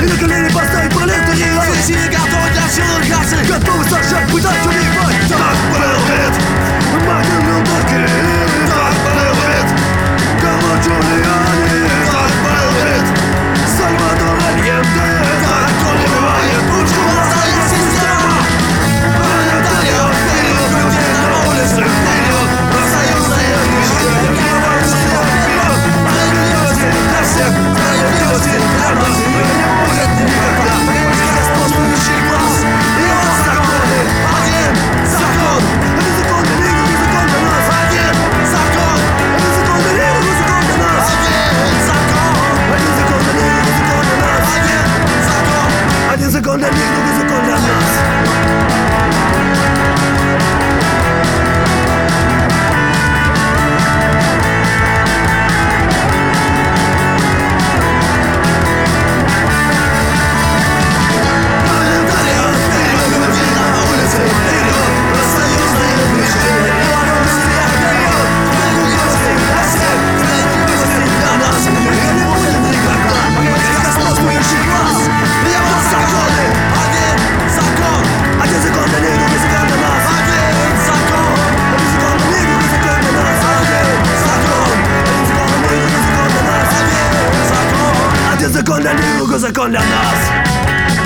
И на колени поставить пролетария. Все готовы для силы газы. Готовы сожрать, пытать, убивать. Так было. Мартин Лютер Кинг. Так было. Карл Джулиани. Так было. Сальвадор Альенде. Так убивает пушку. Настает система. Пролетариат вперед. Люди на улице вперед. Профсоюзные движения. Вперед. Справедливости для всех. Справедливости для нас. Не будет никогда. Господствующий класс. Его законы. Один закон. Это закон для них, это закон для нас. Один закон. Это закон для них, это закон для нас. Один закон. Один закон для них, это закон для нас. Один закон. Один закон для них, другой закон для нас. Пролетариат вперед. Люди на улице вперед. Профсоюзные движения. Индустрия вперед. Справедливости для всех. Справедливости для нас. Ее не будет никогда. Господствующий класс. Его законы. Один закон. Один закон для них, другой закон для нас. Один закон. Один закон для них, другой закон для нас. Один закон. Один закон для них, другой закон для нас. Один закон. Один закон для них, другой закон для нас.